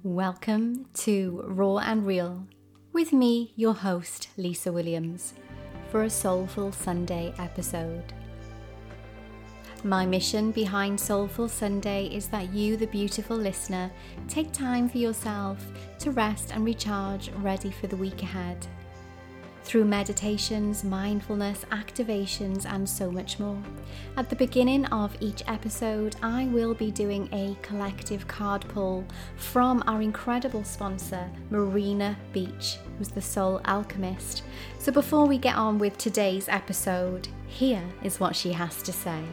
Welcome to Raw and Real with me, your host, Lisa Williams, for a Soulful Sunday episode. My mission behind Soulful Sunday is that you, the beautiful listener, take time for yourself to rest and recharge, ready for the week ahead. Through meditations, mindfulness, activations, and so much more. At the beginning of each episode, I will be doing a collective card pull from our incredible sponsor, Marina Beach, who's the Soul Alchemist. So before we get on with today's episode, here is what she has to say.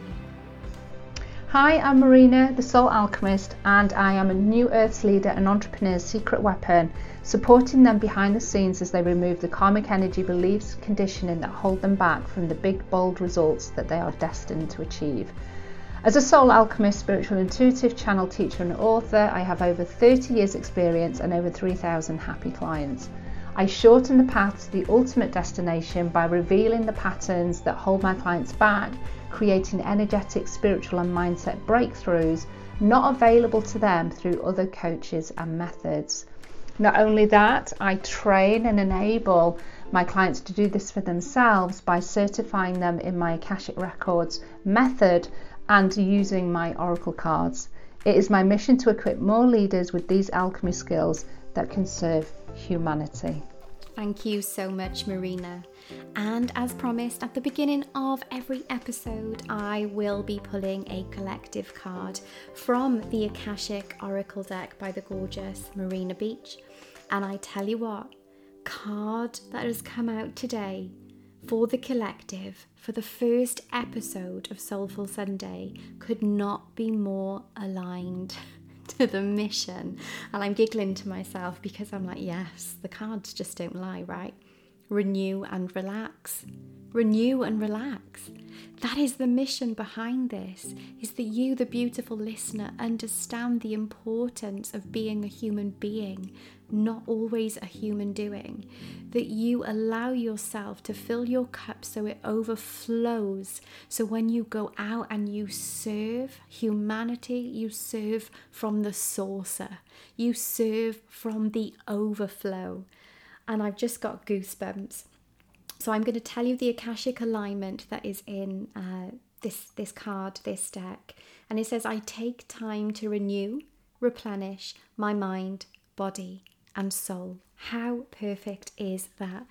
Hi, I'm Marina, the Soul Alchemist, and I am a New Earth's leader and entrepreneur's secret weapon, supporting them behind the scenes as they remove the karmic energy, beliefs, conditioning that hold them back from the big, bold results that they are destined to achieve. As a Soul Alchemist, spiritual intuitive channel teacher and author, I have over 30 years experience and over 3,000 happy clients. I shorten the path to the ultimate destination by revealing the patterns that hold my clients back, creating energetic, spiritual and mindset breakthroughs not available to them through other coaches and methods. Not only that, I train and enable my clients to do this for themselves by certifying them in my Akashic Records method and using my Oracle cards. It is my mission to equip more leaders with these alchemy skills that can serve humanity. Thank you so much, Marina. And as promised, at the beginning of every episode, I will be pulling a collective card from the Akashic Oracle deck by the gorgeous Marina Beach. And I tell you what, card that has come out today for the collective for the first episode of Soulful Sunday could not be more aligned to the mission. And I'm giggling to myself because I'm like, yes, the cards just don't lie, right? Renew and relax. Renew and relax. That is the mission behind this, is that you, the beautiful listener, understand the importance of being a human being, not always a human doing. That you allow yourself to fill your cup so it overflows. So when you go out and you serve humanity, you serve from the saucer. You serve from the overflow. And I've just got goosebumps. So I'm going to tell you the Akashic alignment that is in this card, this deck. And it says, I take time to renew, replenish my mind, body and soul. How perfect is that?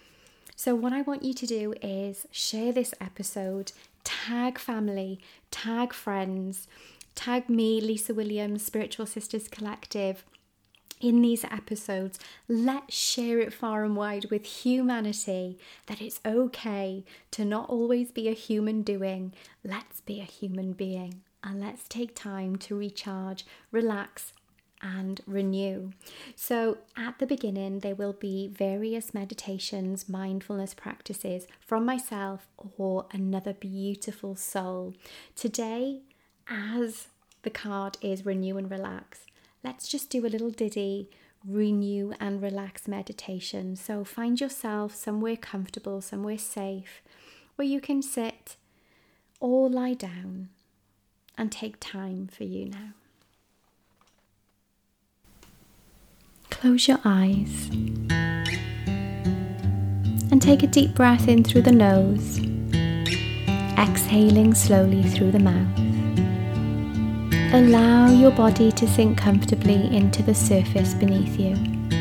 So what I want you to do is share this episode, tag family, tag friends, tag me, Lisa Williams, Spiritual Sisters Collective, in these episodes. Let's share it far and wide with humanity that it's okay to not always be a human doing. Let's be a human being and let's take time to recharge, relax and renew. So at the beginning there will be various meditations, mindfulness practices from myself or another beautiful soul. Today, as the card is renew and relax, let's just do a little ditty, renew and relax meditation. So find yourself somewhere comfortable, somewhere safe, where you can sit or lie down and take time for you now. Close your eyes and take a deep breath in through the nose, exhaling slowly through the mouth. Allow your body to sink comfortably into the surface beneath you.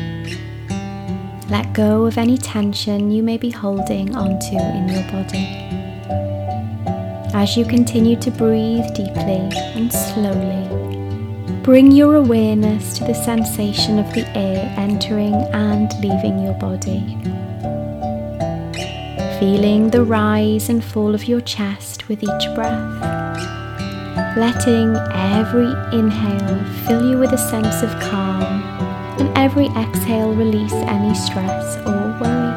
Let go of any tension you may be holding onto in your body. As you continue to breathe deeply and slowly, bring your awareness to the sensation of the air entering and leaving your body. Feeling the rise and fall of your chest with each breath. Letting every inhale fill you with a sense of calm and every exhale release any stress or worry.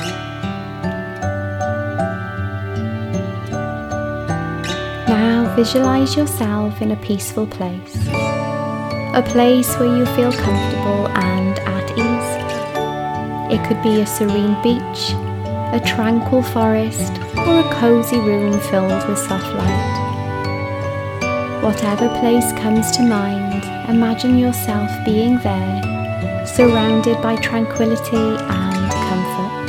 Now visualize yourself in a peaceful place, a place where you feel comfortable and at ease. It could be a serene beach, a tranquil forest, or a cozy room filled with soft light. Whatever place comes to mind, imagine yourself being there surrounded by tranquility and comfort.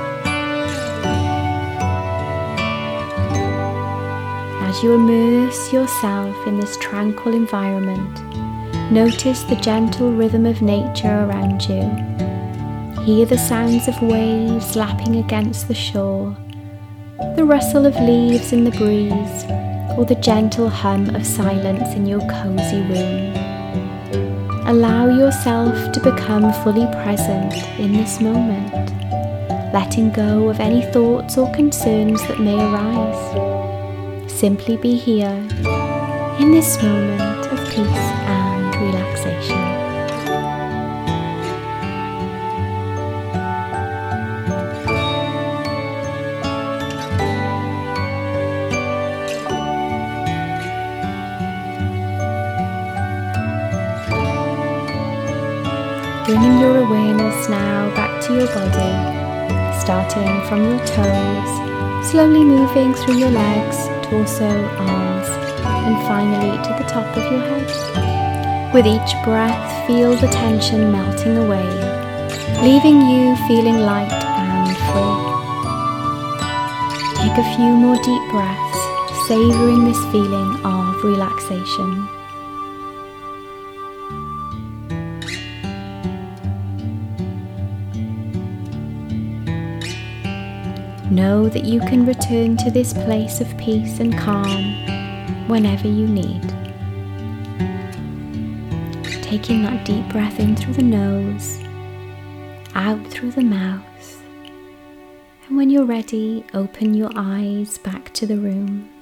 As you immerse yourself in this tranquil environment, notice the gentle rhythm of nature around you. Hear the sounds of waves lapping against the shore, the rustle of leaves in the breeze, or the gentle hum of silence in your cozy room. Allow yourself to become fully present in this moment, letting go of any thoughts or concerns that may arise. Simply be here in this moment of peace and relaxation. Bringing your awareness now back to your body, starting from your toes, slowly moving through your legs, torso, arms, and finally to the top of your head. With each breath, feel the tension melting away, leaving you feeling light and free. Take a few more deep breaths, savouring this feeling of relaxation. Know that you can return to this place of peace and calm whenever you need. Taking that deep breath in through the nose, out through the mouth, and when you're ready, open your eyes back to the room.